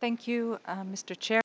Thank you, Mr. Chair.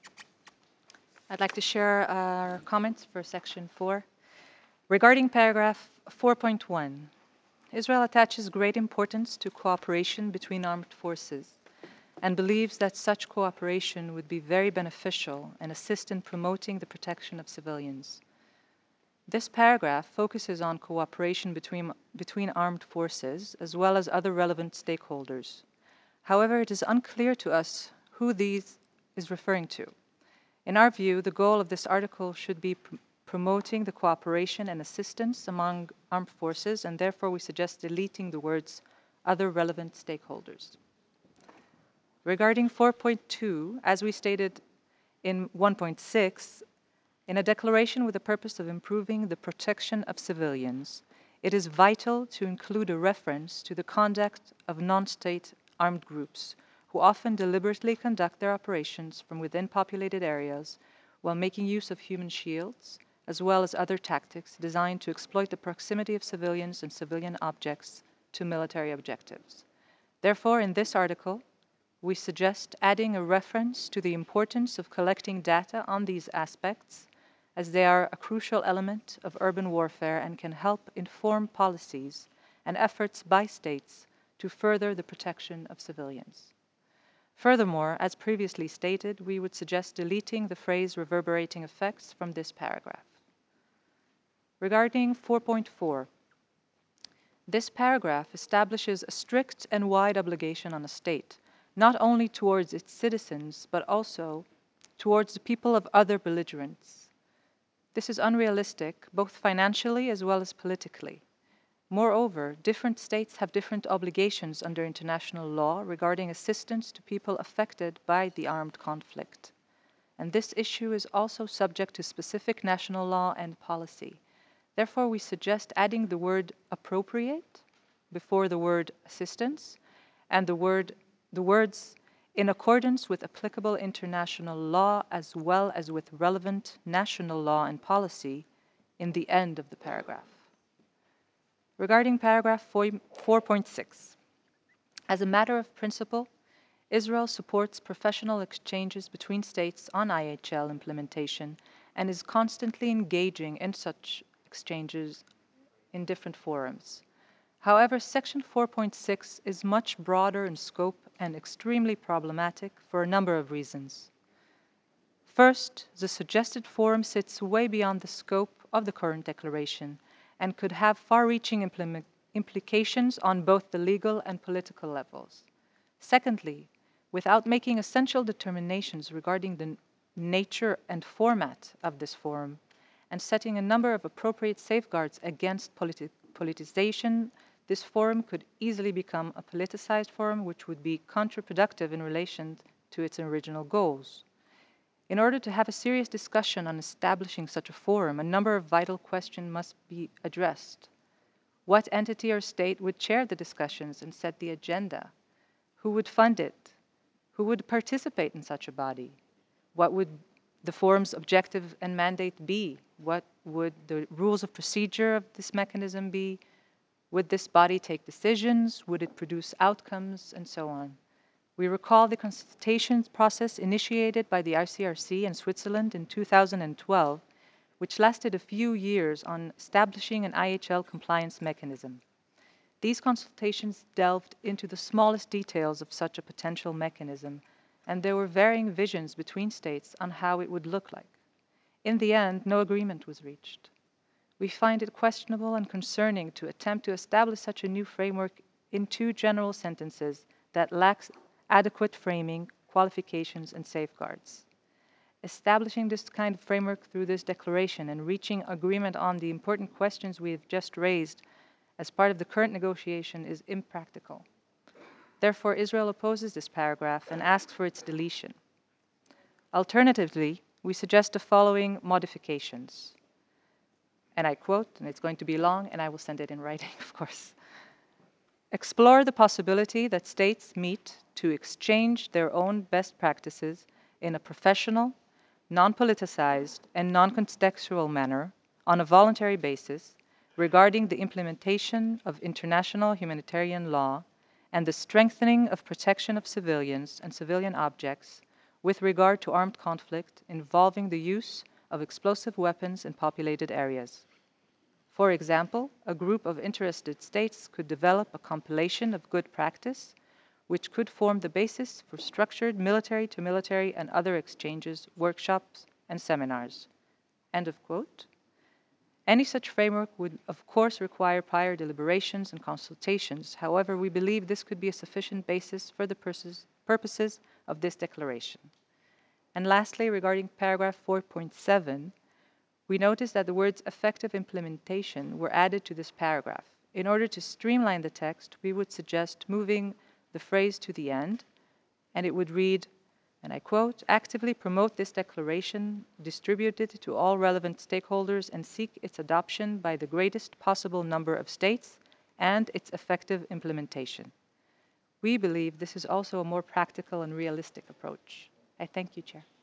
I'd like to share our comments for Section 4. Regarding paragraph 4.1, Israel attaches great importance to cooperation between armed forces and believes that such cooperation would be very beneficial and assist in promoting the protection of civilians. This paragraph focuses on cooperation between armed forces as well as other relevant stakeholders. However, it is unclear to us who these is referring to. In our view, the goal of this article should be promoting the cooperation and assistance among armed forces, and therefore we suggest deleting the words other relevant stakeholders. Regarding 4.2, as we stated in 1.6, in a declaration with the purpose of improving the protection of civilians, it is vital to include a reference to the conduct of non-state armed groups who often deliberately conduct their operations from within populated areas while making use of human shields, as well as other tactics designed to exploit the proximity of civilians and civilian objects to military objectives. Therefore, in this article, we suggest adding a reference to the importance of collecting data on these aspects, as they are a crucial element of urban warfare and can help inform policies and efforts by states to further the protection of civilians. Furthermore, as previously stated, we would suggest deleting the phrase reverberating effects from this paragraph. Regarding 4.4, this paragraph establishes a strict and wide obligation on a state, not only towards its citizens, but also towards the people of other belligerents. This is unrealistic, both financially as well as politically. Moreover, different states have different obligations under international law regarding assistance to people affected by the armed conflict. And this issue is also subject to specific national law and policy. Therefore, we suggest adding the word appropriate before the word assistance and the words in accordance with applicable international law as well as with relevant national law and policy in the end of the paragraph. Regarding paragraph 4.6, as a matter of principle, Israel supports professional exchanges between states on IHL implementation and is constantly engaging in such exchanges in different forums. However, Section 4.6 is much broader in scope and extremely problematic for a number of reasons. First, the suggested forum sits way beyond the scope of the current declaration and could have far-reaching implications on both the legal and political levels. Secondly, without making essential determinations regarding the nature and format of this forum and setting a number of appropriate safeguards against politicization, this forum could easily become a politicized forum which would be counterproductive in relation to its original goals. In order to have a serious discussion on establishing such a forum, a number of vital questions must be addressed. What entity or state would chair the discussions and set the agenda? Who would fund it? Who would participate in such a body? What would the forum's objective and mandate be? What would the rules of procedure of this mechanism be? Would this body take decisions? Would it produce outcomes? And so on. We recall the consultation process initiated by the ICRC in Switzerland in 2012, which lasted a few years on establishing an IHL compliance mechanism. These consultations delved into the smallest details of such a potential mechanism, and there were varying visions between states on how it would look like. In the end, no agreement was reached. We find it questionable and concerning to attempt to establish such a new framework in two general sentences that lacks adequate framing, qualifications, and safeguards. Establishing this kind of framework through this declaration and reaching agreement on the important questions we have just raised as part of the current negotiation is impractical. Therefore, Israel opposes this paragraph and asks for its deletion. Alternatively, we suggest the following modifications. And I quote, and it's going to be long, and I will send it in writing, of course. Explore the possibility that states meet to exchange their own best practices in a professional, non-politicized, and non-contextual manner on a voluntary basis regarding the implementation of international humanitarian law and the strengthening of protection of civilians and civilian objects with regard to armed conflict involving the use of explosive weapons in populated areas. For example, a group of interested states could develop a compilation of good practice, which could form the basis for structured military to military and other exchanges, workshops, and seminars. End of quote. Any such framework would, of course, require prior deliberations and consultations. However, we believe this could be a sufficient basis for the purposes of this declaration. And lastly, regarding paragraph 4.7, we notice that the words effective implementation were added to this paragraph. In order to streamline the text, we would suggest moving the phrase to the end, and it would read, and I quote, actively promote this declaration, distribute it to all relevant stakeholders, and seek its adoption by the greatest possible number of states and its effective implementation. We believe this is also a more practical and realistic approach. I thank you, Chair.